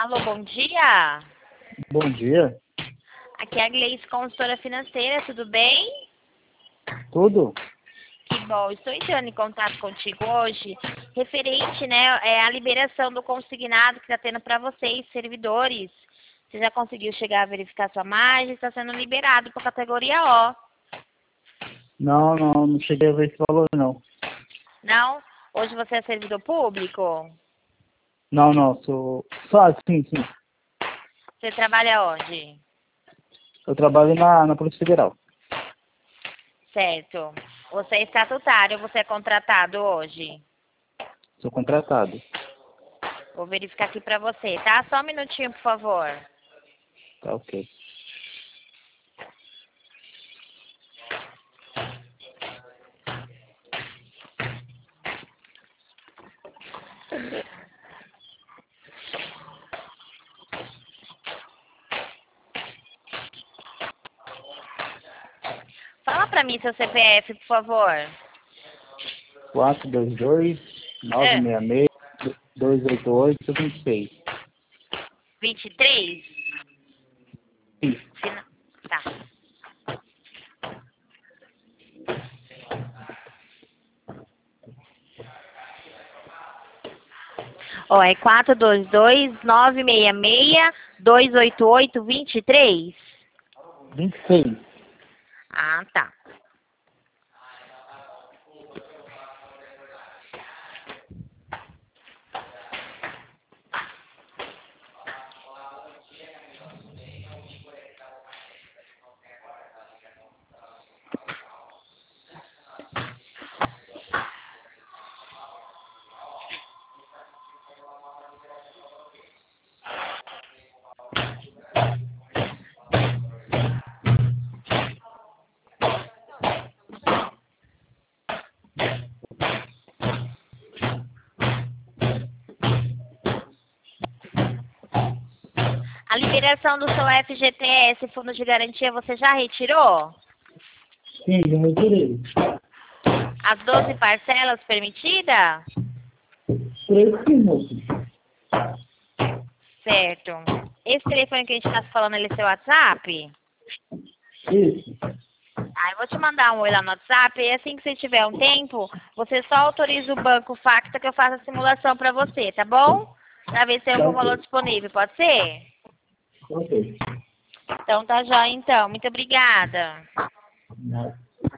Alô, bom dia. Bom dia. Aqui é a Gleice, consultora financeira, tudo bem? Tudo? Que bom, estou entrando em contato contigo hoje, referente, né, à liberação do consignado que está tendo para vocês, servidores. Você já conseguiu chegar a verificar sua margem? Está sendo liberado para a categoria O. Não cheguei a ver esse valor, não. Não? Hoje você é servidor público? Não, só, sim. Você trabalha onde? Eu trabalho na Polícia Federal. Certo. Você é estatutário, você é contratado hoje? Sou contratado. Vou verificar aqui para você, tá? Só um minutinho, por favor. Tá ok. Fala para mim seu CPF, por favor. 422-966-288-26. 23? Sim. Tá. Ó, é 422-966-288-23? 26. Ah, tá. A liberação do seu FGTS, Fundo de Garantia, você já retirou? Sim, já retirei. As 12 parcelas permitidas? 3 minutos. Certo. Esse telefone que a gente está falando, ele é seu WhatsApp? Isso. Ah, eu vou te mandar um oi lá no WhatsApp e assim que você tiver um tempo, você só autoriza o banco Facta que eu faço a simulação para você, tá bom? Para ver se tem algum valor disponível, pode ser? Ok. Então tá já então. Muito obrigada. Não.